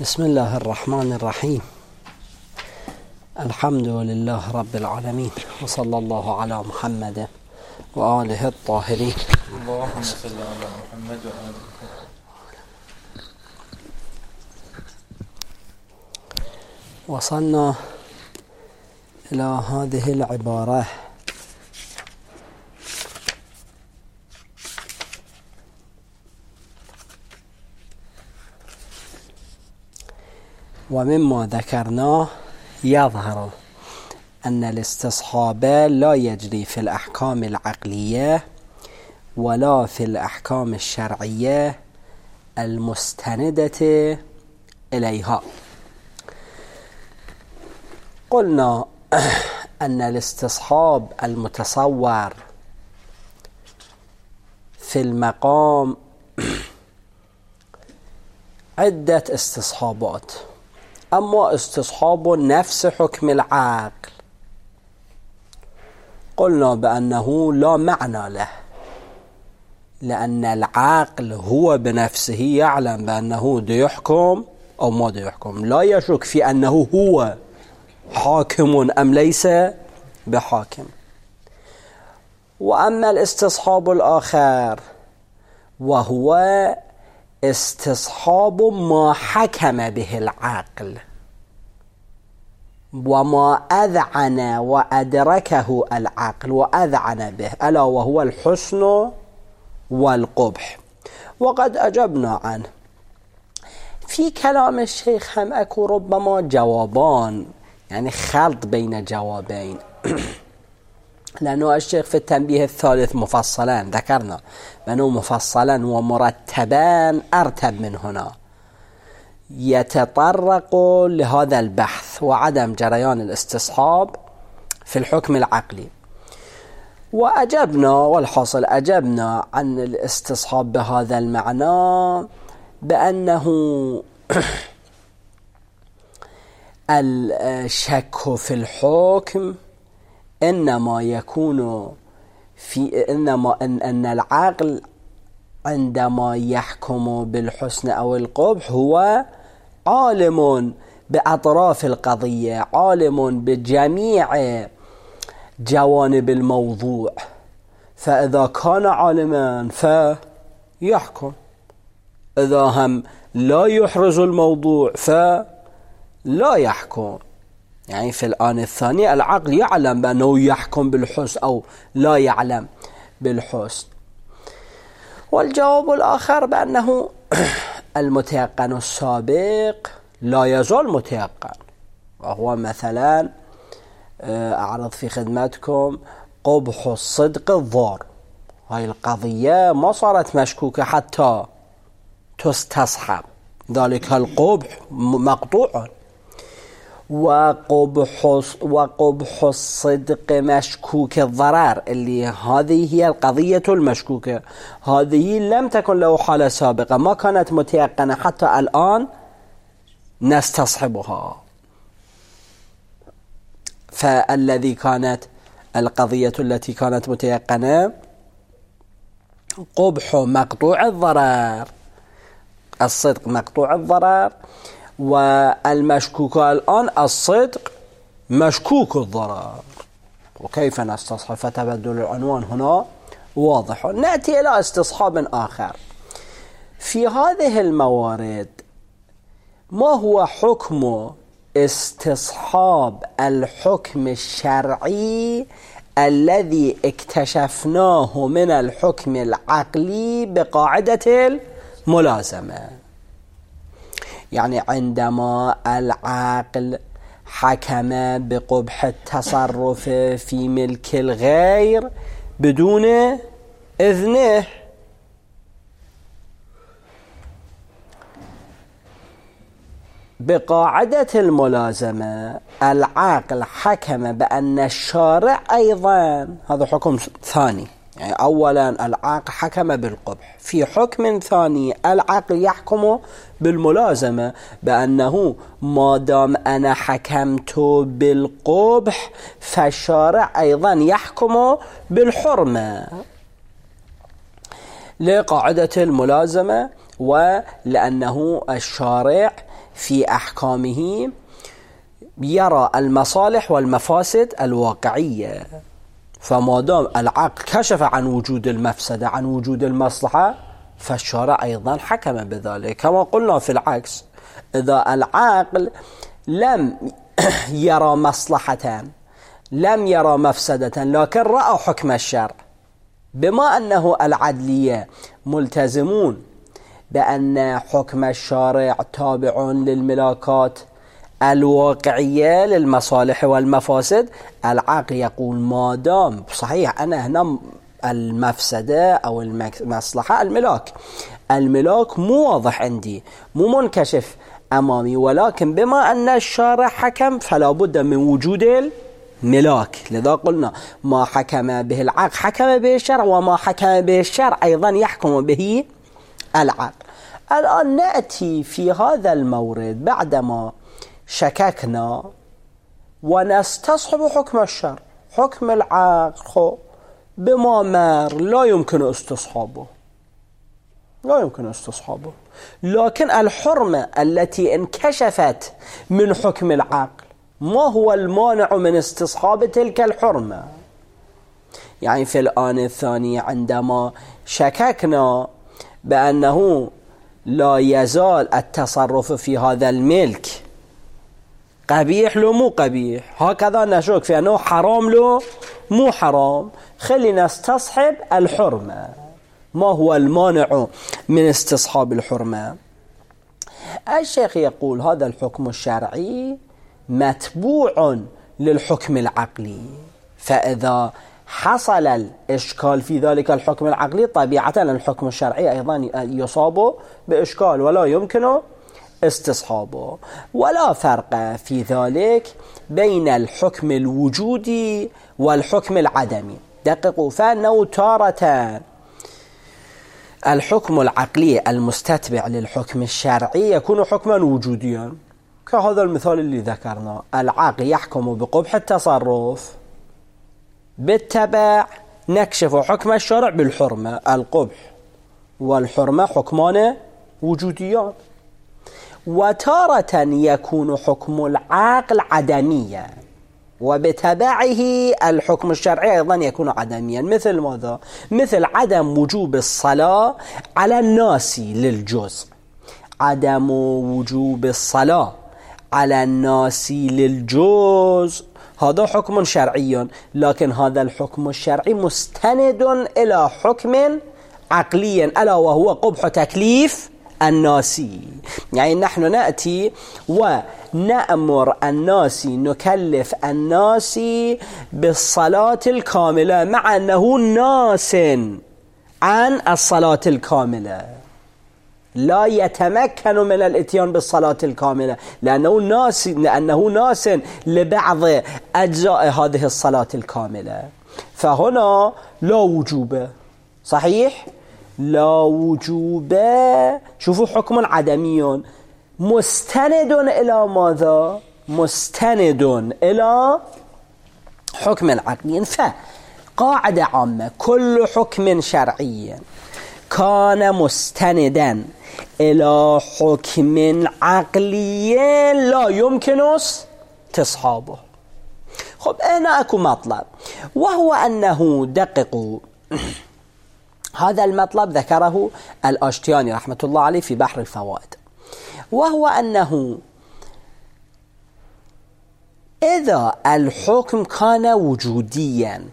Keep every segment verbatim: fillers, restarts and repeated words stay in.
بسم الله الرحمن الرحيم. الحمد لله رب العالمين، وصلى الله على محمد وآله الطاهرين. اللهم صل على محمد وآله. وصلنا إلى هذه العبارة: ومما ذكرناه يظهر أن الاستصحاب لا يجري في الأحكام العقلية ولا في الأحكام الشرعية المستندة إليها. قلنا أن الاستصحاب المتصور في المقام عدة استصحابات، أما استصحاب نفس حكم العقل قلنا بأنه لا معنى له، لأن العقل هو بنفسه يعلم بأنه دي يحكم أو ما دي يحكم، لا يشك في أنه هو حاكم أم ليس بحاكم. وأما الاستصحاب الآخر وهو استصحاب ما حكم به العقل وما أذعن وأدركه العقل وأذعن به، ألا وهو الحسن والقبح، وقد أجبنا عنه. في كلام الشيخ هم أكو ربما جوابان، يعني خلط بين جوابين، لأنه الشيخ في التنبيه الثالث مفصلا ذكرنا بأنه مفصلا ومرتبا أرتب من هنا يتطرق لهذا البحث وعدم جريان الاستصحاب في الحكم العقلي. وأجبنا، والحاصل أجبنا عن الاستصحاب بهذا المعنى بأنه الشك في الحكم إنما يكون في إنما إن, أن العقل عندما يحكم بالحسن أو القبح هو عالم بأطراف القضية، عالم بجميع جوانب الموضوع، فإذا كان عالما فيحكم، إذا هم لا يحرز الموضوع فلا يحكم. يعني في الآن الثاني العقل يعلم بأنه يحكم بالحسن أو لا يعلم بالحسن. والجواب الآخر بأنه المتيقن السابق لا يزال متيقن، وهو مثلا أعرض في خدمتكم قبح الصدق الضار. هاي القضية ما صارت مشكوكة حتى تستصحب، ذلك القبح مقطوع، وقبح وقبح الصدق مشكوك الضرر، اللي هذه هي القضية المشكوكة، هذه لم تكن له حالة سابقة، ما كانت متيقنة حتى الآن نستصحبها. فالذي كانت القضية التي كانت متيقنة قبح مقطوع الضرر، الصدق مقطوع الضرر، والمشكوك الآن الصدق مشكوك الضرر. وكيف نستصحب؟ فتبدل العنوان هنا واضح. نأتي إلى استصحاب آخر. في هذه الموارد ما هو حكم استصحاب الحكم الشرعي الذي اكتشفناه من الحكم العقلي بقاعدة الملازمة؟ يعني عندما العقل حكم بقبح التصرف في ملك الغير بدون إذنه، بقاعدة الملازمة العقل حكم بأن الشارع أيضا، هذا حكم ثاني، يعني أولا العقل حكم بالقبح، في حكم ثاني العقل يحكم بالملازمة بأنه ما دام أنا حكمت بالقبح فالشارع أيضا يحكم بالحرمة. لقاعدة الملازمة ولأنه الشارع في أحكامه يرى المصالح والمفاسد الواقعية، فما دام العقل كشف عن وجود المفسدة عن وجود المصلحة فالشارع أيضا حكم بذلك. كما قلنا في العكس، إذا العقل لم يرى مصلحة لم يرى مفسدة لكن رأى حكم الشرع، بما أنه العدلية ملتزمون بأن حكم الشارع تابع للملاكات الواقعية للمصالح والمفاسد، العقل يقول ما دام صحيح أنا هنا المفسدة أو المصلحة الملاك الملاك مو واضح عندي مو منكشف أمامي، ولكن بما أن الشارع حكم فلا بد من وجود الملاك. لذا قلنا ما حكم به العقل حكم به الشرع، وما حكم به الشرع أيضا يحكم به العقل. الآن نأتي في هذا المورد بعدما شككنا ونستصحب حكم الشرع. حكم العقل بما مر لا يمكن استصحابه لا يمكن استصحابه لكن الحرمة التي انكشفت من حكم العقل، ما هو المانع من استصحاب تلك الحرمة؟ يعني في الآن الثاني عندما شككنا بأنه لا يزال التصرف في هذا الملك قبيح لو مو قبيح، هكذا نشك في أنه حرام لو مو حرام، خلينا نستصحب الحرمة. ما هو المانع من استصحاب الحرمة؟ الشيخ يقول هذا الحكم الشرعي متبوع للحكم العقلي، فإذا حصل الإشكال في ذلك الحكم العقلي طبيعة الحكم الشرعي أيضا يصاب بإشكال ولا يمكن استصحابه. ولا فرق في ذلك بين الحكم الوجودي والحكم العدمي. دققوا، فأنه تارة الحكم العقلي المستتبع للحكم الشرعي يكون حكما وجوديا، كهذا المثال اللي ذكرنا، العقل يحكم بقبح التصرف، بالتبع نكشف حكم الشرع بالحرمة. القبح والحرمة حكمان وجوديان. وتارة يكون حكم العقل عدميا، وبتبعه الحكم الشرعي أيضا يكون عدميا. مثل ماذا؟ مثل عدم وجوب الصلاة على الناس للجزء. عدم وجوب الصلاة على الناس للجزء هذا حكم شرعي، لكن هذا الحكم الشرعي مستند إلى حكم عقلي ألا وهو قبح تكليف الناس. يعني نحن نأتي ونأمر الناس نكلف الناس بالصلاة الكاملة مع أنه ناس عن الصلاة الكاملة، لا يتمكن من الاتيان بالصلاة الكاملة لأنه ناس لأنه ناس لبعض أجزاء هذه الصلاة الكاملة. فهنا لا وجوب، صحيح لا وجوب. شوفوا حكم عدمي مستند إلى ماذا؟ مستند إلى حكم عقلي. فقاعدة عامة، كل حكم شرعي كان مستندا إلى حكم عقلي لا يمكن استصحابه. خب هنا أكو مطلب، وهو أنه دققوا هذا المطلب ذكره الأشتياني رحمة الله عليه في بحر الفوائد، وهو أنه إذا الحكم كان وجوديا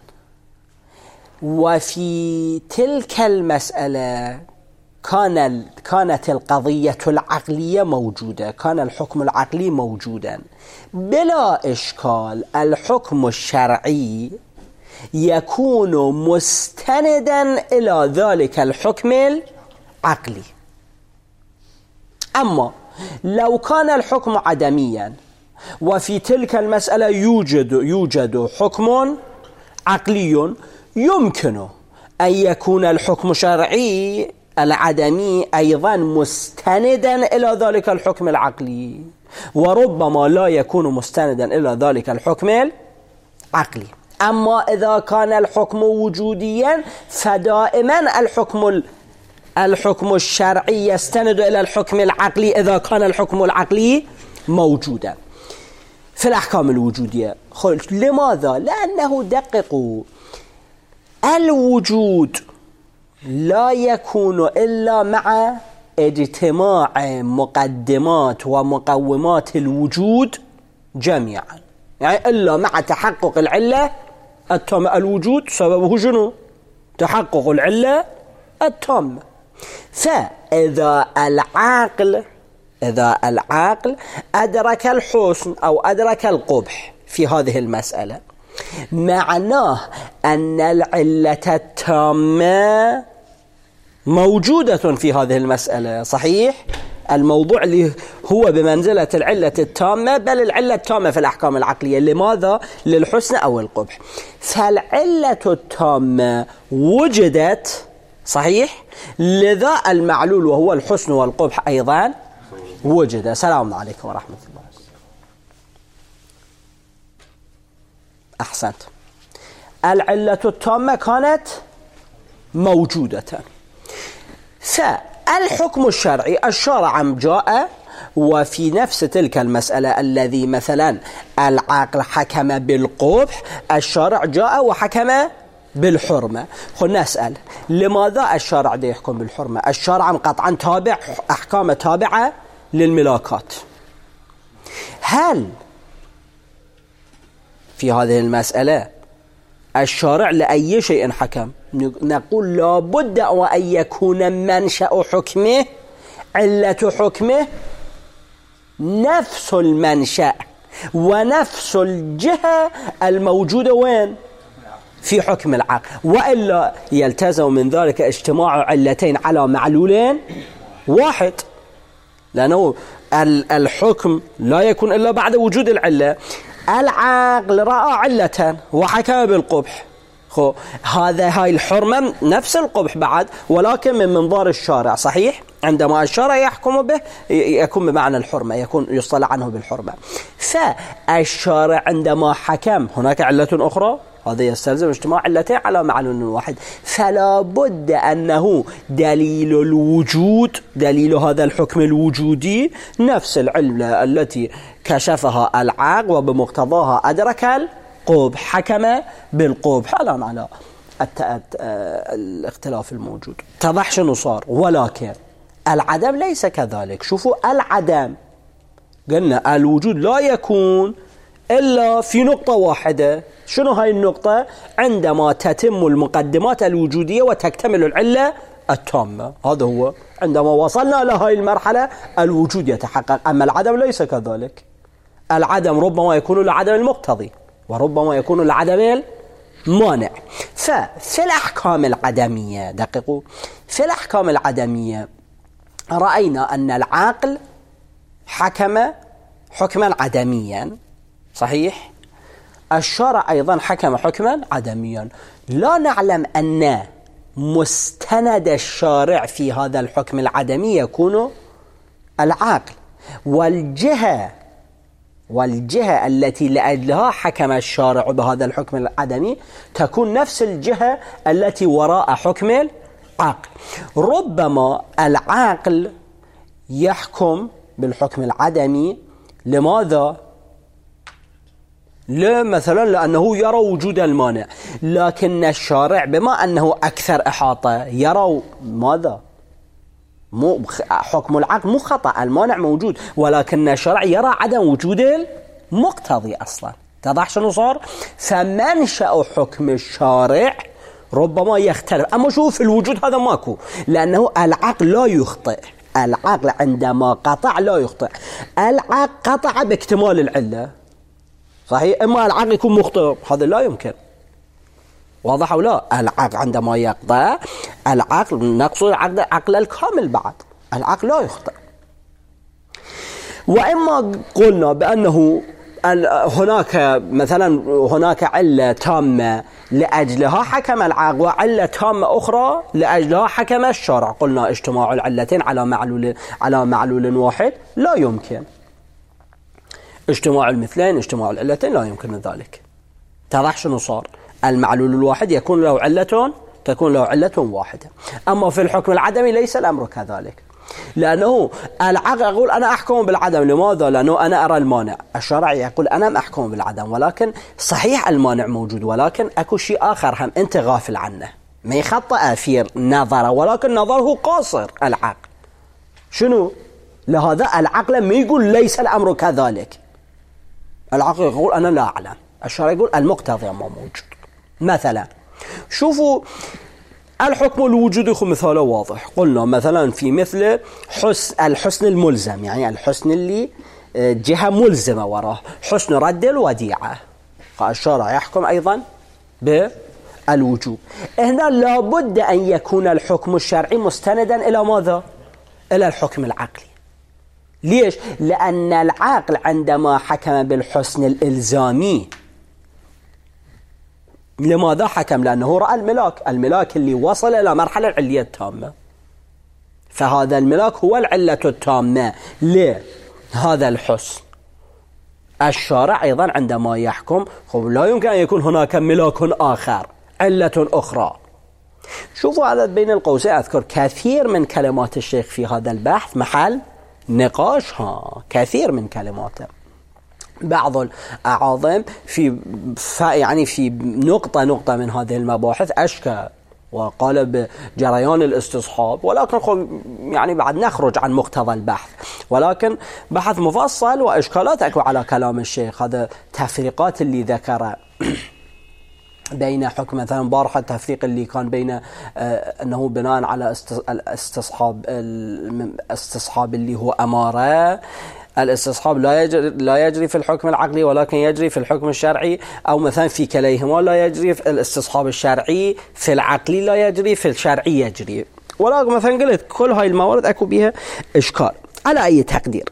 وفي تلك المسألة كان كانت القضية العقلية موجودة، كان الحكم العقلي موجودا بلا إشكال، الحكم الشرعي يكون مستندا إلى ذلك الحكم العقلي. أما لو كان الحكم عدميا وفي تلك المسألة يوجد يوجد حكم عقلي، يمكن أن يكون الحكم الشرعي العدمي أيضا مستندا إلى ذلك الحكم العقلي، وربما لا يكون مستندا إلى ذلك الحكم العقلي. أما إذا كان الحكم وجوديا فدائما الحكم الحكم الشرعي يستند إلى الحكم العقلي إذا كان الحكم العقلي موجودا في الأحكام الوجودية. لماذا؟ لأنه دققوا، الوجود لا يكون إلا مع اجتماع مقدمات ومقومات الوجود جميعا، يعني إلا مع تحقق العلة التامة. الوجود سببه شنو؟ تحقق العلة التامة. فإذا العقل إذا العقل أدرك الحسن أو أدرك القبح في هذه المسألة، معناه أن العلة التامة موجودة في هذه المسألة. صحيح؟ الموضوع اللي هو بمنزلة العلة التامة، بل العلة التامة في الأحكام العقلية. لماذا؟ للحسن أو القبح. فالعلة التامة وجدت، صحيح؟ لذا المعلول وهو الحسن والقبح أيضا وجد. سلام عليكم ورحمة الله. أحسنت. العلة التامة كانت موجودة. فالحكم الشرعي، الشرع جاء وفي نفس تلك المسألة الذي مثلا العقل حكم بالقبح، الشرع جاء وحكم بالحرمة. خلنا نسأل لماذا الشرع ده يحكم بالحرمة؟ الشرع قطعا تابع، أحكام تابعة للملاكات. هل في هذه المسألة الشارع لأي شيء حكم؟ نقول لابد وأن يكون منشأ حكمه، علة حكمه نفس المنشأ ونفس الجهة الموجودة وين؟ في حكم العقل، وإلا يلتزم من ذلك اجتماع علتين على معلولين واحد، لأنه الحكم لا يكون إلا بعد وجود العلة. العقل رأى علة وحكم بالقبح، خو هذا هاي الحرمة نفس القبح بعد، ولكن من منظار الشارع. صحيح؟ عندما الشارع يحكم به يكون بمعنى الحرمة، يكون يصطلح عنه بالحرمة. فالشارع عندما حكم هناك علة أخرى، هذا يستلزم اجتماع علتين على معلول واحد. فلا بد أنه دليل الوجود، دليل هذا الحكم الوجودي نفس العلة التي كشفها العقل وبمقتضاها أدرك القبح، حكم بالقبح. الآن على الاختلاف الموجود اتضح شنو صار. ولكن العدم ليس كذلك. شوفوا، العدم قلنا الوجود لا يكون إلا في نقطة واحدة. شنو هاي النقطة؟ عندما تتم المقدمات الوجودية وتكتمل العلة التامة. هذا هو عندما وصلنا لهاي المرحلة الوجود يتحقق. أما العدم ليس كذلك. العدم ربما يكون لعدم المقتضي وربما يكون لعدم المانع. ففي الأحكام العدمية، دققوا، في الأحكام العدمية رأينا أن العقل حكم حكما عدميا، صحيح؟ الشرع أيضا حكم حكما عدميا. لا نعلم أن مستند الشارع في هذا الحكم العدمي يكون العقل، والجهة والجهة التي لأجلها حكم الشارع بهذا الحكم العدمي تكون نفس الجهة التي وراء حكم العقل. ربما العقل يحكم بالحكم العدمي. لماذا؟ لا مثلا لأنه يرى وجود المانع، لكن الشارع بما أنه أكثر إحاطة يرى ماذا؟ مو حكم العقل مو خطأ، المانع موجود، ولكن الشارع يرى عدم وجود المقتضي أصلا. تضح شنو صار؟ فمنشأ حكم الشارع ربما يختلف. أما شوف الوجود هذا ماكو، لأنه العقل لا يخطئ. العقل عندما قطع لا يخطئ. العقل قطع باكتمال العلة، صحيح؟ إما العقل يكون مخطئ، هذا لا يمكن. واضح أو لا؟ العقل عندما يقطع، العقل نقصد العقل عقل الكامل بعد، العقل لا يخطئ. وإما قلنا بأنه هناك مثلا هناك علة تامة لأجلها حكم العقل، وعلة تامة أخرى لأجلها حكم الشرع، قلنا اجتماع العلتين على معلول على معلول واحد لا يمكن. اجتماع المثلين، اجتماع العلتين لا يمكن ذلك. تضح شنو صار؟ المعلول الواحد يكون له علة تكون له علة واحدة. أما في الحكم العدمي ليس الأمر كذلك، لأنه العقل يقول أنا أحكم بالعدم. لماذا؟ لأنه أنا أرى المانع. الشرع يقول أنا أحكم بالعدم، ولكن صحيح المانع موجود، ولكن أكو شيء آخر هم أنت غافل عنه، ما يخطئ في نظره، ولكن نظره قاصر العقل. شنو؟ لهذا العقل ما يقول ليس الأمر كذلك، العقل يقول أنا لا أعلم. الشرع يقول المقتضي ما موجود. مثلا شوفوا الحكم الوجودي، يكون مثاله واضح. قلنا مثلا في مثل حسن الحسن الملزم، يعني الحسن اللي جهة ملزمة وراه، حسن رد الوديعة، الشرع يحكم أيضا بالوجوب. هنا لابد أن يكون الحكم الشرعي مستندا إلى ماذا؟ إلى الحكم العقلي. ليش؟ لأن العقل عندما حكم بالحسن الإلزامي، لماذا حكم؟ لأنه رأى الملاك، الملاك اللي وصل إلى مرحلة العلية التامة، فهذا الملاك هو العلة التامة لهذا الحسن. الشارع أيضا عندما يحكم خب لا يمكن أن يكون هناك ملاك آخر، علة أخرى. شوفوا على بين القوسين أذكر كثير من كلمات الشيخ في هذا البحث محل نقاشها، كثير من كلماته. بعض الأعاظم في يعني في نقطة نقطة من هذه المباحث أشكى وقال بجريان الاستصحاب، ولكن يعني بعد نخرج عن مقتضى البحث، ولكن بحث مفصل وإشكالات أكو على كلام الشيخ. هذا تفريقات اللي ذكر بين حكم مثلا بارحة، التفريق اللي كان بين آه أنه بناء على استصحاب الاستصحاب اللي هو أمارة، الاستصحاب لا يجري لا يجري في الحكم العقلي ولكن يجري في الحكم الشرعي، أو مثلا في كليهما لا يجري في الاستصحاب الشرعي في العقلي لا يجري في الشرعي يجري. ولكن مثلا قلت كل هاي الموارد أكو بها إشكال. على أي تقدير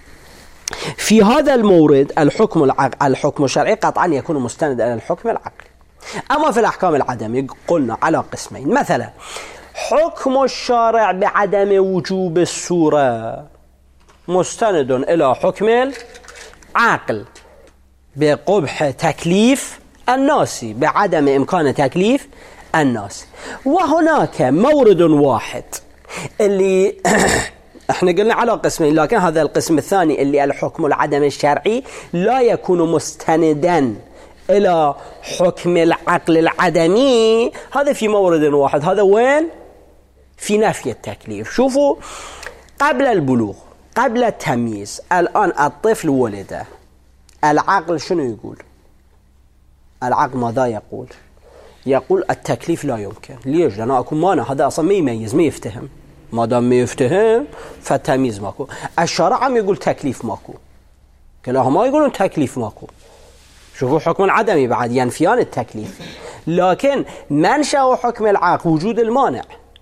في هذا المورد الحكم العقل الحكم الشرعي قطعا يكون مستندا إلى الحكم العقلي. أما في الأحكام العدمية قلنا على قسمين. مثلا حكم الشارع بعدم وجوب الصورة مستند إلى حكم العقل بقبح تكليف الناس، بعدم إمكان تكليف الناس. وهناك مورد واحد اللي احنا قلنا على قسمين، لكن هذا القسم الثاني اللي الحكم العدم الشرعي لا يكون مستندا إلى حكم العقل العدمي، هذا في مورد واحد. هذا وين؟ في نفي التكليف. شوفوا قبل البلوغ، قبل التمييز، الآن الطفل ولده، العقل شنو يقول؟ العقل ماذا يقول؟ يقول التكليف لا يمكن. ليش؟ لأنه أكون مانع، هذا أصلا ما يميز، ما يفتهم. ما دام ما يفتهم فالتمييز ماكو. الشرع عم يقول تكليف ماكو، كلاهما يقولون تكليف ماكو. شوفوا حكم العدمي بعد ينفيان التكليف، لكن منشأ حكم العقل وجود المانع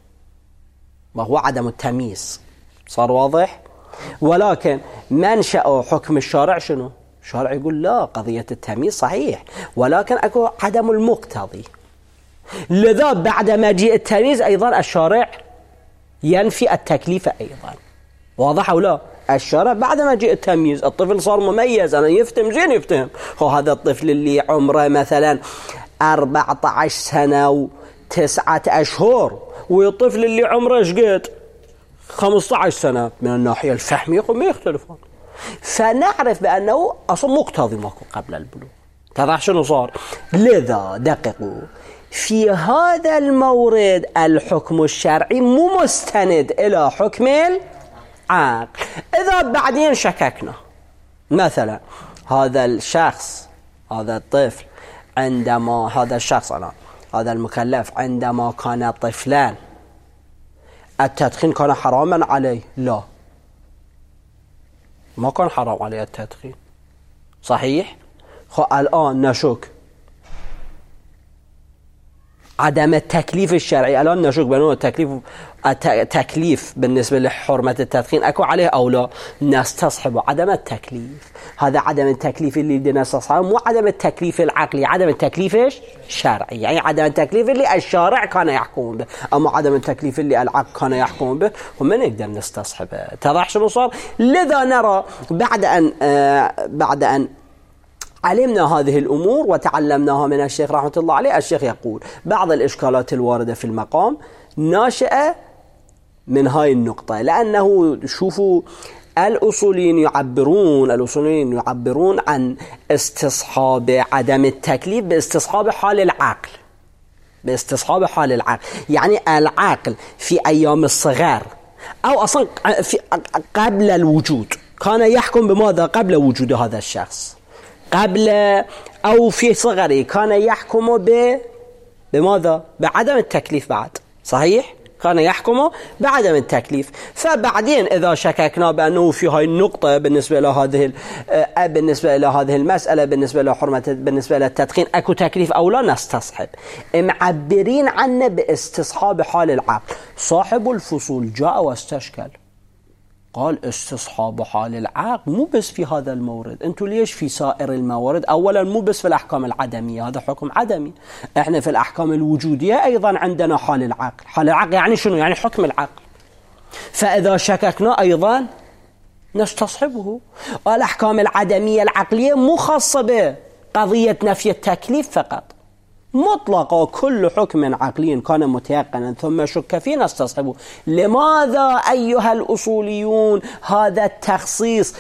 وهو عدم التمييز. صار واضح؟ ولكن منشأ حكم الشارع شنو؟ الشارع يقول لا، قضية التمييز صحيح ولكن أكو عدم المقتضي. لذا بعد مجيء التمييز أيضا الشارع ينفي التكليف أيضا. واضح أو لا؟ الشارع بعد ما جاء التمييز الطفل صار مميز، أنا يفتهم زين يفتهم. هو هذا الطفل اللي عمره مثلا أربعة عشر سنة وتسعة أشهر، والطفل اللي عمره شقد خمسة عشر سنة، من الناحية الفهمية ما يختلفون. فنعرف بأنه أصلا مقتضي ماكو قبل البلوغ. تضح شنو صار؟ لذا دققوا في هذا المورد الحكم الشرعي مو مستند إلى حكم العقل. إذا بعدين شككنا مثلا هذا الشخص، هذا الطفل عندما هذا الشخص أنا هذا المكلف عندما كان طفلان التدخين كان حراما عليه؟ لا، ما كان حرام عليه التدخين، صحيح؟ خو الآن نشك عدم التكليف الشرعي، الآن نشك بأنه التكليف التكليف بالنسبة لحرمة التدخين أكو عليه أو لا، نستصحب عدم التكليف. هذا عدم التكليف اللي بدنا نستصحبه، مو عدم التكليف العقلي، عدم التكليف الشرعي، يعني عدم التكليف اللي الشارع كان يحكم به، أما عدم التكليف اللي العقل كان يحكم به وما نقدر نستصحبه. تضح شنو صار؟ لذا نرى بعد أن آه بعد أن علمنا هذه الأمور وتعلمناها من الشيخ رحمة الله عليه. الشيخ يقول بعض الإشكالات الواردة في المقام ناشئة من هاي النقطة، لأنه شوفوا الأصوليين يعبرون الأصوليين يعبرون عن استصحاب عدم التكليف باستصحاب حال العقل، باستصحاب حال العقل. يعني العقل في أيام الصغر أو أصلا في قبل الوجود كان يحكم بماذا؟ قبل وجود هذا الشخص، قبل أو في صغره كان يحكم ب بماذا؟ بعدم التكليف. بعد صحيح كان يحكم بعدم التكليف. فبعدين إذا شككنا بأنه في هاي النقطة بالنسبة لهذه بالنسبة لهذه المسألة بالنسبة لحرمة بالنسبة للتدخين أكو تكليف أو لا، نستصحب. معبرين عنه باستصحاب حال العقل. صاحب الفصول جاء واستشكل قال استصحاب حال العقل مو بس في هذا المورد، انتوا ليش في سائر الموارد؟ اولا مو بس في الاحكام العدميه، هذا حكم عدمي. احنا في الاحكام الوجوديه ايضا عندنا حال العقل. حال العقل يعني شنو؟ يعني حكم العقل. فاذا شككنا ايضا نستصحبه. الاحكام العدميه العقليه مو خاصه بقضيه نفي التكليف فقط، مطلقا كل حكم عقلي كان متيقنا ثم شك فيه نستصحبه. لماذا أيها الأصوليون هذا التخصيص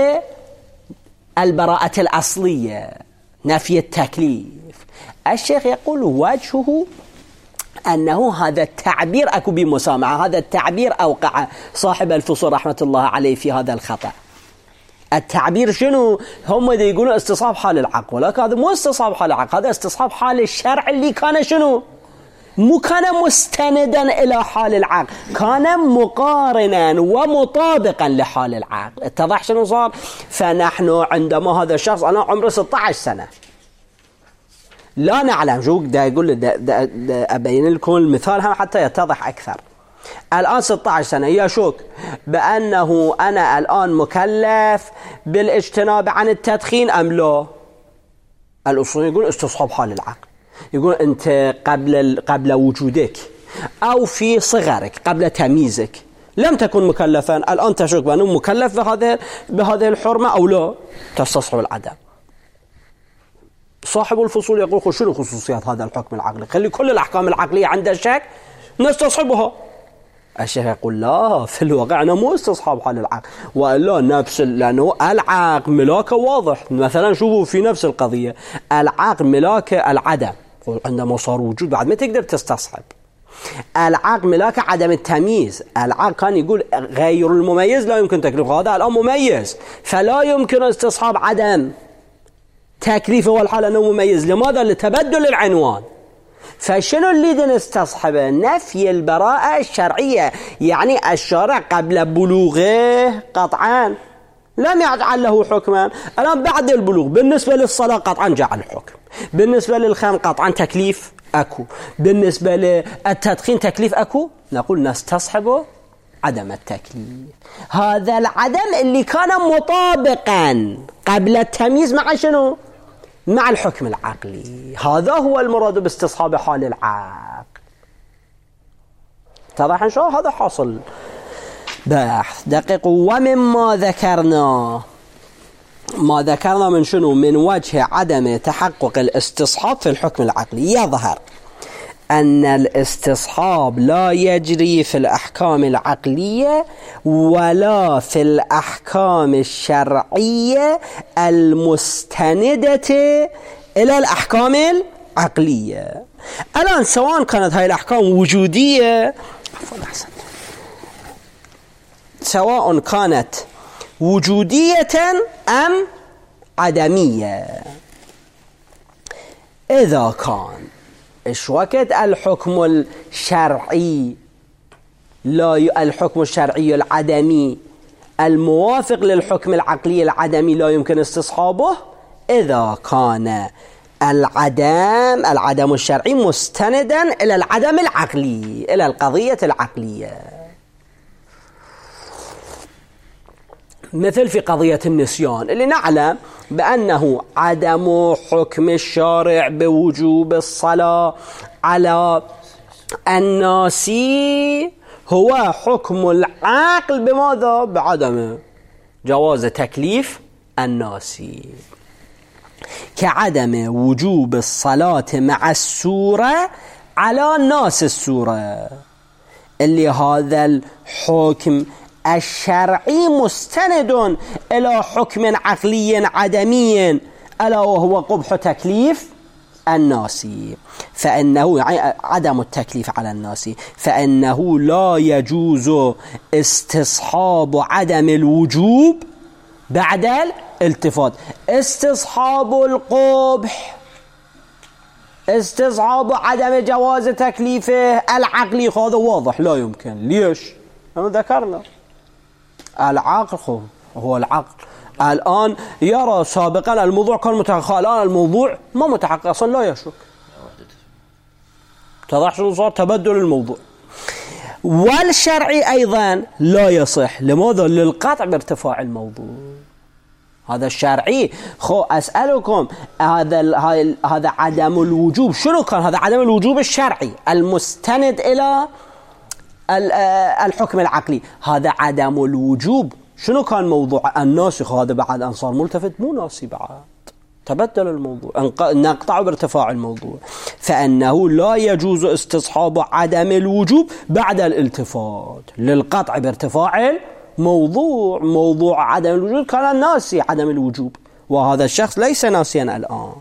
بالبراءة الأصلية نفي التكليف؟ الشيخ يقول وجهه أنه هذا التعبير أكو بمسامعة، هذا التعبير أوقع صاحب الفصول رحمة الله عليه في هذا الخطأ. التعبير شنو؟ هم دي يقولون استصحاب حال العقل، ولكن هذا مو استصحاب حال العقل، هذا استصحاب حال الشرع اللي كان شنو؟ مو كان مستندا إلى حال العقل، كان مقارنا ومطابقا لحال العقل. اتضح شنو صار؟ فنحن عندما هذا الشخص أنا عمره ستة عشر سنة لا نعلم شو دا يقول دا دا دا أبين لكم المثال هم حتى يتضح أكثر. الآن ستة عشر سنة يشك بأنه أنا الآن مكلف بالاجتناب عن التدخين أم لا؟ الأصوليين يقول استصحاب حال العقل، يقول أنت قبل قبل وجودك أو في صغرك قبل تمييزك لم تكن مكلفا، الآن تشك بأنه مكلف بهذه بهذه الحرمة أو لا، تستصحب العدم. صاحب الفصول يقول شنو خصوصيات هذا الحكم العقلي؟ خلي كل الأحكام العقلية عند شك نستصحبها. الشيخ يقول لا، في الواقع أنا مو استصحاب حال العقل، وإلا نفس لأنه العقل ملاك واضح. مثلا شوفوا في نفس القضية العقل ملاك العدم، عندما صار وجود بعد ما تقدر تستصحب. العقل ملاك عدم التمييز، العقل كان يقول غير المميز لا يمكن تكليفه، هذا الآن مميز فلا يمكن استصحاب عدم تكليفه والحال أنه مميز. لماذا؟ لتبدل العنوان. فشنو اللي نستصحبه؟ نفي البراءة الشرعية. يعني الشارع قبل بلوغه قطعا لم يجعل له حكما، الآن بعد البلوغ بالنسبة للصلاة قطعا جعل حكم، بالنسبة للخمر قطعا تكليف أكو، بالنسبة للتدخين تكليف أكو. نقول نستصحبه عدم التكليف. هذا العدم اللي كان مطابقا قبل التمييز مع شنو؟ مع الحكم العقلي. هذا هو المراد باستصحاب حال العقل. اتضح إن شاء الله؟ هذا حاصل بحث دقيق. ومما ذكرنا ما ذكرنا من شنو؟ من وجه عدم تحقق الاستصحاب في الحكم العقلي يظهر أن الاستصحاب لا يجري في الأحكام العقلية ولا في الأحكام الشرعية المستندة إلى الأحكام العقلية. الآن سواء كانت هاي الأحكام وجودية سواء كانت وجودية أم عدمية، إذا كان إيش وقت الحكم الشرعي لا ي... الحكم الشرعي العدمي الموافق للحكم العقلي العدمي لا يمكن استصحابه، إذا كان العدم العدم الشرعي مستندا إلى العدم العقلي، إلى القضية العقلية. مثل في قضية النسيان اللي نعلم بأنه عدم حكم الشارع بوجوب الصلاة على الناسي هو حكم العقل بماذا؟ بعدم جواز تكليف الناسي. كعدم وجوب الصلاة مع السورة على ناس السورة، اللي هذا الحكم الشرعي مستند إلى حكم عقلي عدمي ألا وهو قبح تكليف الناس، فإنه يعني عدم التكليف على الناس، فإنه لا يجوز استصحاب عدم الوجوب بعد الالتفات. استصحاب القبح، استصحاب عدم جواز تكليفه العقلي، هذا واضح لا يمكن. ليش؟ أنا ذكرنا العقل هو العقل الآن يرى سابقا الموضوع كان متحقق، الآن الموضوع ما متحقق أصلا، لا يشك. تضح شنو صار؟ تبدل الموضوع. والشرعي أيضا لا يصح. لماذا؟ للقطع بارتفاع الموضوع. هذا الشرعي. خو أسألكم، هذا هذا عدم الوجوب شنو كان؟ هذا عدم الوجوب الشرعي المستند إلى الحكم العقلي. هذا عدم الوجوب شنو كان؟ موضوع الناسخ. هذا بعد أن صار ملتفت مو ناسي، بعد تبدل الموضوع، نقطع بارتفاع الموضوع. فإنه لا يجوز استصحاب عدم الوجوب بعد الالتفات للقطع بارتفاع الموضوع. موضوع عدم الوجوب كان ناسي عدم الوجوب، وهذا الشخص ليس ناسيا الآن،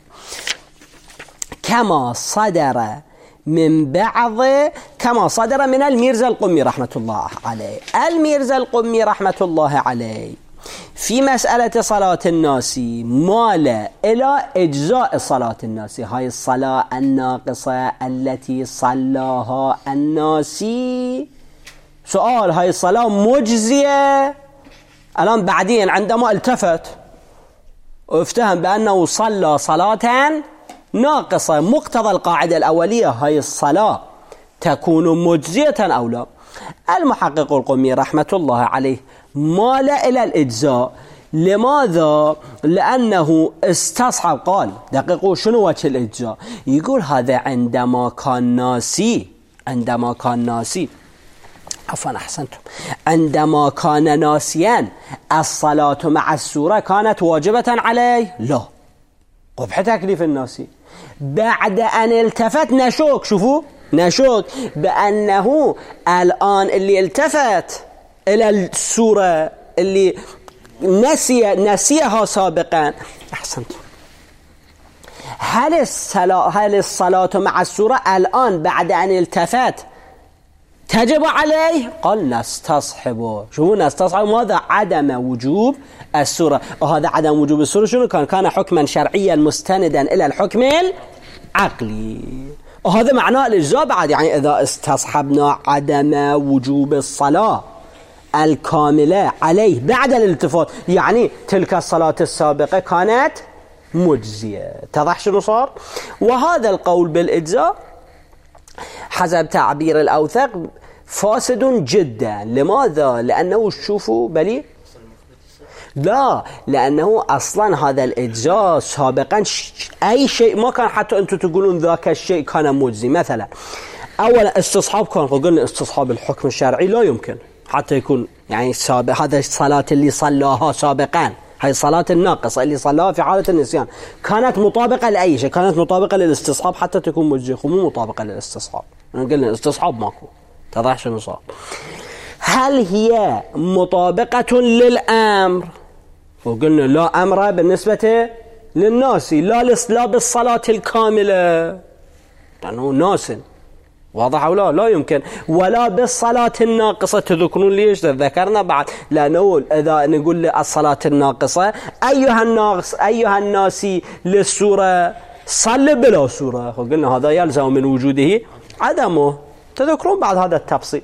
كما صدر من بعض كما صدر من الميرزا القمي رحمة الله عليه. الميرزا القمي رحمة الله عليه في مسألة صلاة الناس مال إلى إجزاء صلاة الناس. هاي الصلاة الناقصة التي صلاها الناس، سؤال، هاي الصلاة مجزية؟ الآن بعدين عندما التفت وافتهم بأنه صلى صلاة ناقصة، مقتضى القاعدة الأولية هاي الصلاة تكون مجزية أو لا؟ المحقق القمي رحمة الله عليه مال إلى الإجزاء. لماذا؟ لأنه استصحب. قال دقيقوا شنو وجه الإجزاء؟ يقول هذا عندما كان ناسي عندما كان ناسي عفوا أحسنتم عندما كان ناسيا الصلاة مع السورة كانت واجبة عليه؟ لا، قبح تكليف الناسي. بعد أن التفت نشوك، شوفوا نشوك بأنه الآن اللي التفت إلى السورة اللي نسي نسيها سابقا، أحسنت، هل الصلاة هل الصلاة مع السورة الآن بعد أن التفت تجب عليه؟ قال نستصحبه. شوفوا نستصحب ماذا؟ عدم وجوب السورة. وهذا عدم وجوب السورة شنو كان؟ كان حكما شرعيا مستندا إلى الحكم العقلي، وهذا معناه الإجزاء بعد. يعني إذا استصحبنا عدم وجوب الصلاة الكاملة عليه بعد الالتفات، يعني تلك الصلاة السابقة كانت مجزية. تضح شنو صار؟ وهذا القول بالإجزاء حسب تعبير الأوثق فاسد جدا. لماذا؟ لأنه شوفوا بلي لا، لأنه أصلا هذا الإجزاء سابقا أي شيء ما كان حتى أنتم تقولون ذاك الشيء كان مجزي. مثلا أولا استصحاب كان، قلنا استصحاب الحكم الشرعي لا يمكن حتى يكون يعني سابق. هذا الصلاة اللي صلاها سابقا، هاي الصلاة الناقصة اللي صلاها في حالة النسيان، كانت مطابقة لأي شيء؟ كانت مطابقة للاستصحاب حتى تكون مجزية، مو مطابقة للاستصحاب. قلنا الاستصحاب ماكو. تضح شنو صار؟ هل هي مطابقة للأمر؟ وقلنا لا أمر بالنسبة للناس، لا لا بالصلاة الكاملة لأنه ناس، واضح أو لا؟ لا يمكن. ولا بالصلاة الناقصة. تذكرون ليش ذكرنا بعد؟ لأنه إذا نقول الصلاة الناقصة أيها الناقص أيها الناس للسورة صل بلا سورة، وقلنا هذا يلزم من وجوده عدمه. تذكرون بعد هذا التفصيل.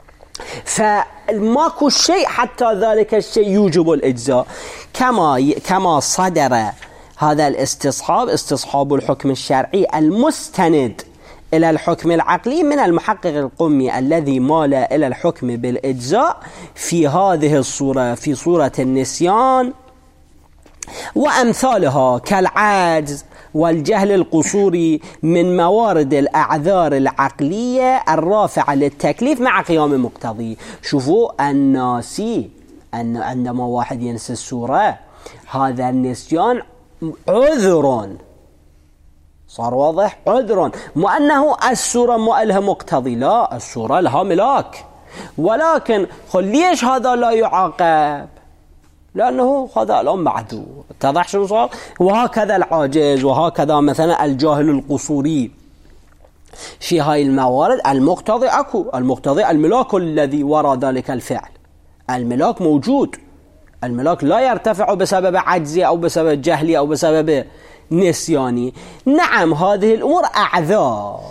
فماكو شيء حتى ذلك الشيء يوجب الإجزاء. كما كما صدر هذا الاستصحاب، استصحاب الحكم الشرعي المستند إلى الحكم العقلي من المحقق القمي الذي مال إلى الحكم بالإجزاء في هذه الصورة، في صورة النسيان وأمثالها كالعجز والجهل القصوري من موارد الأعذار العقلية الرافعة للتكليف مع قيام مقتضي. شوفوا الناسي، أن عندما واحد ينسى السورة هذا النسيان عذر، صار واضح؟ عذر، مو أنه الصورة مو لها مقتضي، لا، الصورة لها ملاك، ولكن خل ليش هذا لا يعاقب؟ لأنه هذا الآن معذور. اتضح شنو صار؟ وهكذا العاجز، وهكذا مثلا الجاهل القصوري. في هاي الموارد المقتضي أكو، المقتضي الملاك الذي وراء ذلك الفعل، الملاك موجود، الملاك لا يرتفع بسبب عجزي أو بسبب جهلي أو بسبب نسياني. نعم هذه الأمور أعذار،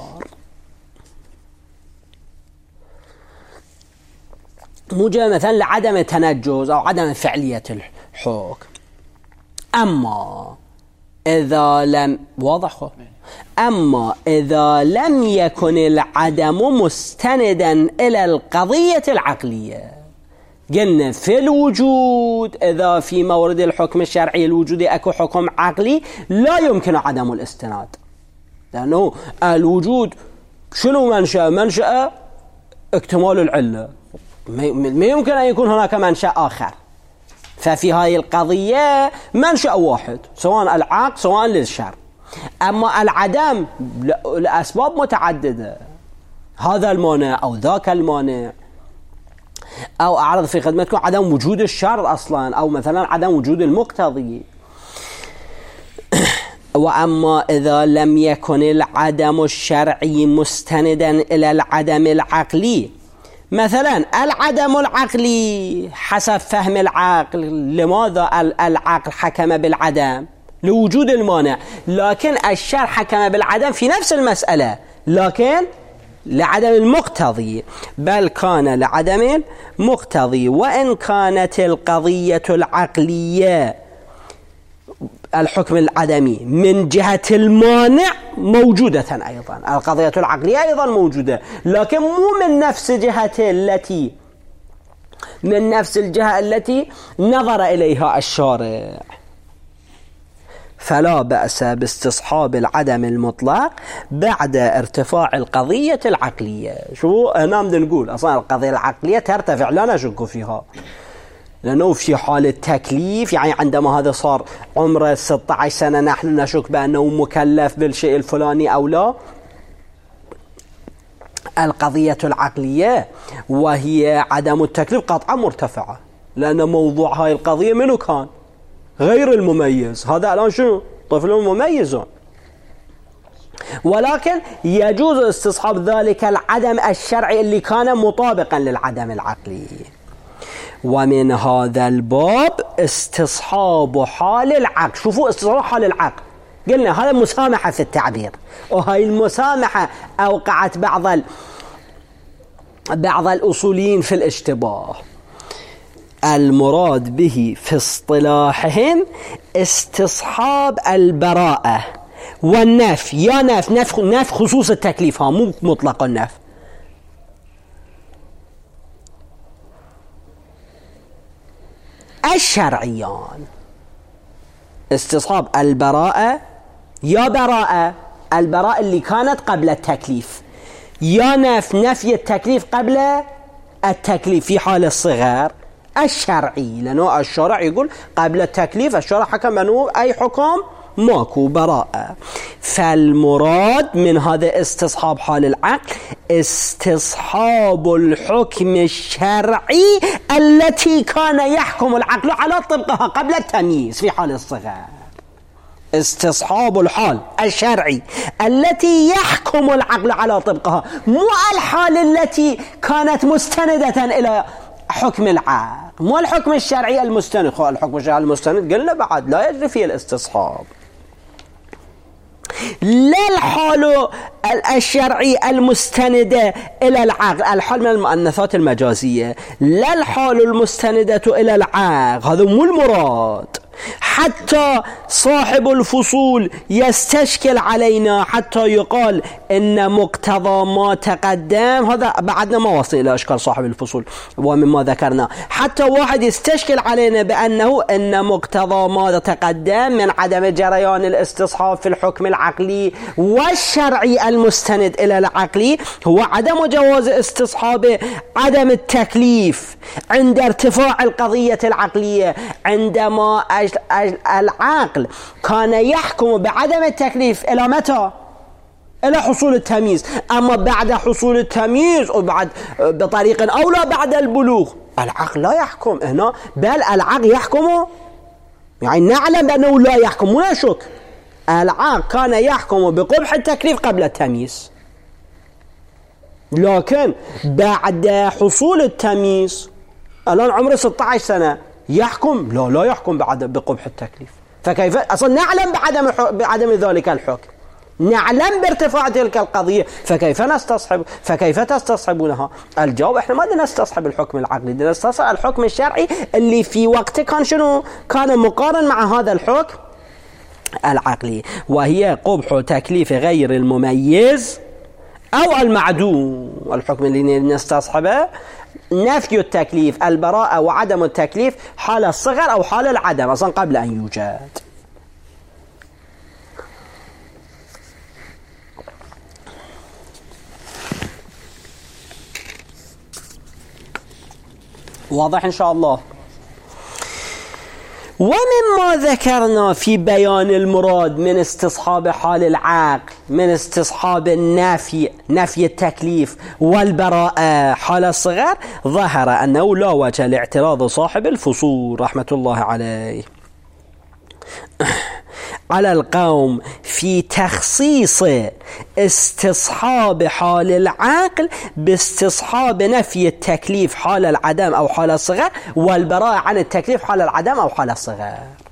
موجبة مثلا لعدم التنجز أو عدم فعلية الحكم. أما إذا لم واضح أما إذا لم يكن العدم مستندا إلى القضية العقلية، قلنا في الوجود إذا في مورد الحكم الشرعي الوجودي أكو حكم عقلي لا يمكن عدم الاستناد، لأنه الوجود شنو منشأ؟ منشأ اكتمال العلة، ما يمكن أن يكون هناك منشأ آخر. ففي هاي القضية منشأ واحد، سواء العقل سواء للشر. أما العدم لأسباب متعددة، هذا المانع أو ذاك المانع، أو أعرض في خدمتكم عدم وجود الشر أصلا، أو مثلا عدم وجود المقتضي. وأما إذا لم يكن العدم الشرعي مستندا إلى العدم العقلي، مثلا العدم العقلي حسب فهم العقل، لماذا العقل حكم بالعدم؟ لوجود المانع، لكن الشرع حكم بالعدم في نفس المسألة، لكن لعدم المقتضي، بل كان لعدم المقتضي. وإن كانت القضية العقلية الحكم العدمي من جهة المانع موجودة أيضا، القضية العقلية أيضا موجودة، لكن مو من نفس جهة التي من نفس الجهة التي نظر إليها الشارع. فلا بأس باستصحاب العدم المطلق بعد ارتفاع القضية العقلية. شو هنا بدنا نقول؟ أصلا القضية العقلية ترتفع، لا نشك فيها، لأنه في حال التكليف، يعني عندما هذا صار عمره ستة عشر سنة نحن نشك بأنه مكلف بالشيء الفلاني أو لا. القضية العقلية وهي عدم التكليف قطعا مرتفعة، لأن موضوع هاي القضية منو كان؟ غير المميز. هذا الآن شنو؟ طفل مميز، ولكن يجوز استصحاب ذلك العدم الشرعي اللي كان مطابقا للعدم العقلي. ومن هذا الباب استصحاب حال العقل. شوفوا استصحاب حال العقل، قلنا هذا مسامحة في التعبير، وهي المسامحة أوقعت بعض ال... بعض الأصوليين في الاشتباه. المراد به في اصطلاحهم استصحاب البراءة والنفي. يا نف نف نف خصوص التكليف، ها مو مطلق النف. الشرعيان استصحاب البراءة، يا براءة البراءة اللي كانت قبل التكليف، يا نف نفي التكليف قبل التكليف في حال الصغر الشرعي، لأنه الشرع يقول قبل التكليف الشرع حكم أنه أي حكم ماكو براءة. فالمراد من هذا استصحاب حال العقل استصحاب الحكم الشرعي التي كان يحكم العقل على طبقها قبل التمييز في حال الصغر. استصحاب الحال الشرعي التي يحكم العقل على طبقها، مو الحال التي كانت مستندة إلى حكم العقل، مو الحكم الشرعي المستند. الحكم الشرعي المستند قلنا بعد لا يجري فيه الاستصحاب. لا الحال الشرعي المستندة إلى العقل، الحال من المؤنثات المجازية، لا الحال المستندة إلى العقل، هذا مو المراد. حتى صاحب الفصول يستشكل علينا حتى يقال إن مقتضى ما تقدم، هذا بعدنا ما وصل إلى أشكال صاحب الفصول ومما ذكرنا. حتى واحد يستشكل علينا بأنه إن مقتضى ما تقدم من عدم جريان الاستصحاب في الحكم العقلي والشرعي المستند إلى العقلي هو عدم جواز استصحاب عدم التكليف عند ارتفاع القضية العقلية. عندما العقل كان يحكم بعدم التكليف إلى متى؟ إلى حصول التمييز. أما بعد حصول التمييز وبعد بطريق أولى بعد البلوغ العقل لا يحكم هنا، بل العقل يحكم، يعني نعلم بأنه لا يحكم ولا شك. العقل كان يحكم بقبح التكليف قبل التمييز، لكن بعد حصول التمييز الآن عمره ستة عشر سنة يحكم؟ لا لا يحكم بعد بقبح التكليف. فكيف أصلا نعلم بعدم بعدم ذلك الحكم، نعلم بارتفاع تلك القضية، فكيف نستصحب فكيف تستصحبونها؟ الجواب احنا ما بدنا نستصحب الحكم العقلي، بدنا نستصحب الحكم الشرعي اللي في وقته كان شنو؟ كان مقارن مع هذا الحكم العقلي، وهي قبح تكليف غير المميز أو المعدوم. الحكم اللي نستصحبه نفي التكليف، البراءة وعدم التكليف حال الصغر أو حال العدم أصلا قبل أن يوجد. واضح إن شاء الله. ومما ذكرنا في بيان المراد من استصحاب حال العقل، من استصحاب النفي نفي التكليف والبراءة حال الصغر، ظهر أنه لا وجه لاعتراض صاحب الفصول رحمة الله عليه على القوم في تخصيص استصحاب حال العقل باستصحاب نفي التكليف حال العدم أو حال الصغر، والبراءة عن التكليف حال العدم أو حال الصغر.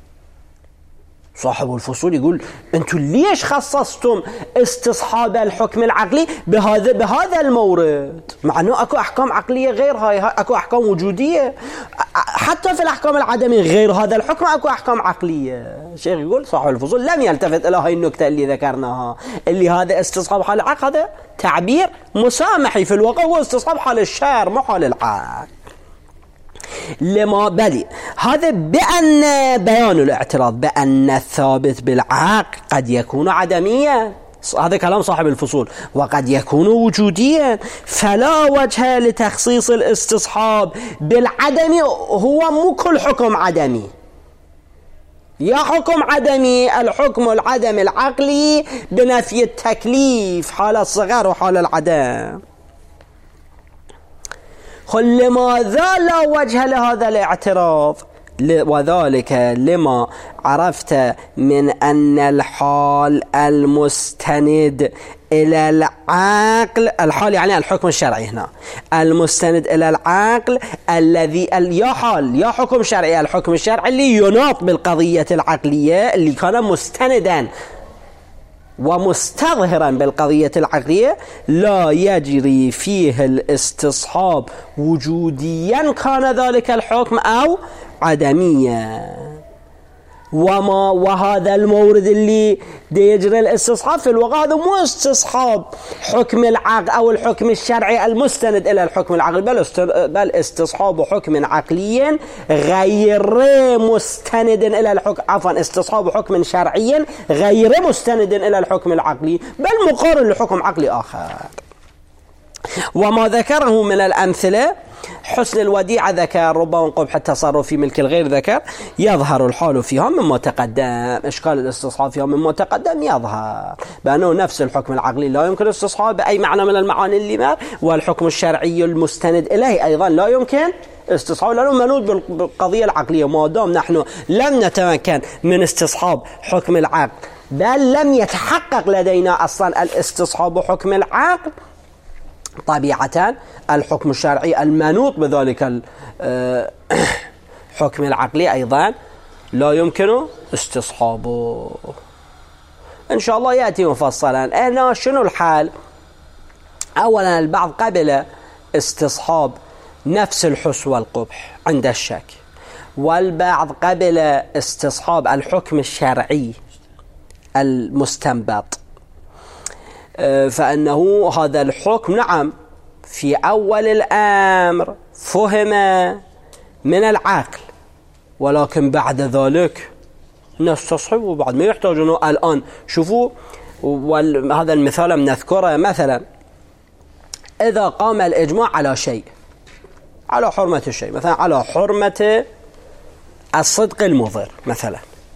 صاحب الفصول يقول أنتم ليش خصصتم استصحاب الحكم العقلي بهذا بهذا المورد، مع أنه أكو أحكام عقلية غير هاي، أكو أحكام وجودية، حتى في الأحكام العدمية غير هذا الحكم أكو أحكام عقلية. الشيخ يقول صاحب الفصول لم يلتفت إلى هاي النكتة اللي ذكرناها، اللي هذا استصحاب حال العقل هذا تعبير مسامحي في الواقع، هو استصحاب حال الشعر مو حال العقل. لما بلي هذا بأن بيان الاعتراض بأن الثابت بالعقل قد يكون عدميا، هذا كلام صاحب الفصول، وقد يكون وجوديا، فلا وجه لتخصيص الاستصحاب بالعدم. هو مو كل حكم عدمي، يا حكم عدمي الحكم العدم العقلي بنفي التكليف حال الصغر وحال العدم. لماذا لا وجه لهذا الاعتراض؟ وذلك لما عرفت من أن الحال المستند إلى العقل، الحال يعني الحكم الشرعي هنا، المستند إلى العقل الذي يا حال يا حكم شرعي، الحكم الشرعي اللي يناط بالقضية العقلية اللي كان مستندا ومستظهرا بالقضية العقلية، لا يجري فيه الاستصحاب وجوديا كان ذلك الحكم أو عدميا. وما وهذا المورد اللي يجري الاستصحاب في الواقع هذا مو استصحاب حكم العقل أو الحكم الشرعي المستند إلى الحكم العقل، بل بل استصحاب حكم عقلي غير مستند إلى الحكم، عفوا استصحاب حكم شرعي غير مستند إلى الحكم العقلي، بل مقارن لحكم عقلي آخر. وما ذكره من الأمثلة حسن الوديعة ذكر، ربما قبح التصرف في ملك الغير ذكر، يظهر الحال فيها مما تقدم، إشكال الاستصحاب فيها مما تقدم يظهر بأنه نفس الحكم العقلي لا يمكن استصحاب بأي معنى من المعاني اللي مر، والحكم الشرعي المستند إليه أيضا لا يمكن استصحاب لأنه منوط بالقضية العقلية. ما دام نحن لم نتمكن من استصحاب حكم العقل بل لم يتحقق لدينا أصلا الاستصحاب حكم العقل، طبيعة الحكم الشرعي المنوط بذلك الحكم العقلي أيضا لا يمكن استصحابه. إن شاء الله يأتي مفصلا. هنا شنو الحال؟ أولا البعض قبل استصحاب نفس الحسن والقبح عند الشك، والبعض قبل استصحاب الحكم الشرعي المستنبط، فأنه هذا الحكم نعم في أول الأمر فهم من العقل، ولكن بعد ذلك نستصحبه بعد ما يحتاجونه. الآن شوفوا هذا المثال نذكره، مثلا إذا قام الإجماع على شيء، على حرمة الشيء، مثلا على حرمة الصدق المضر مثلا،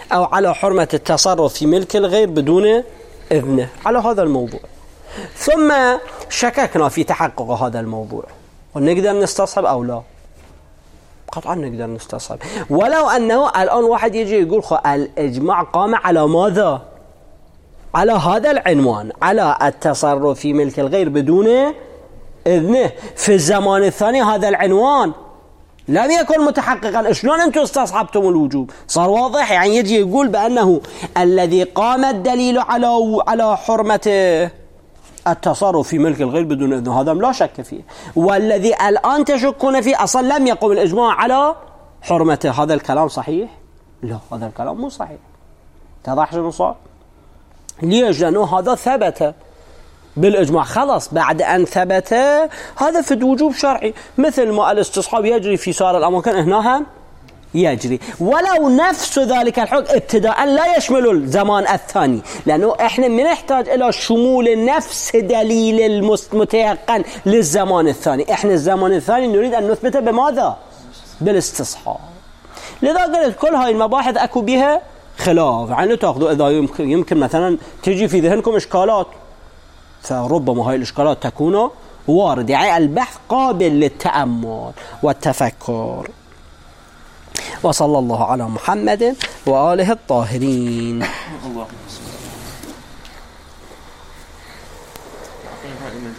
أو على حرمة التصرف في ملك الغير بدون إذنه، على هذا الموضوع. ثم شككنا في تحقق هذا الموضوع، ونقدر نستصحب أو لا؟ قطعا نقدر نستصحب، ولو أنه الآن واحد يجي يقول خو الإجماع قام على ماذا؟ على هذا العنوان، على التصرف في ملك الغير بدون إذنه. في الزمان الثاني هذا العنوان لم يكن متحققا، شلون أنتم استصحبتم الوجوب؟ صار واضح، يعني يجي يقول بأنه الذي قام الدليل على على حرمة التصرف في ملك الغير بدون إذنه هذا لا شك فيه، والذي الآن تشكون فيه أصلا لم يقم الإجماع على حرمته. هذا الكلام صحيح؟ لا، هذا الكلام مو صحيح. اتضح شنو صار؟ ليش؟ لأنه هذا ثبت بالإجماع، خلاص بعد أن ثبت هذا في وجوب شرعي، مثل ما الاستصحاب يجري في سائر الأماكن هنا هم يجري، ولو نفس ذلك الحكم ابتداء لا يشمل الزمان الثاني، لأنه إحنا ما نحتاج إلى شمول نفس دليل المتيقن للزمان الثاني، إحنا الزمان الثاني نريد أن نثبته بماذا؟ بالاستصحاب. لذا قلت كل هاي المباحث أكو بها خلاف، يعني تأخذوا إذا يمكن, يمكن مثلا تجي في ذهنكم إشكالات، فربما هاي الإشكالات تكون وارد، يعني البحث قابل للتأمل والتفكر. وصلى الله على محمد وآله الطاهرين.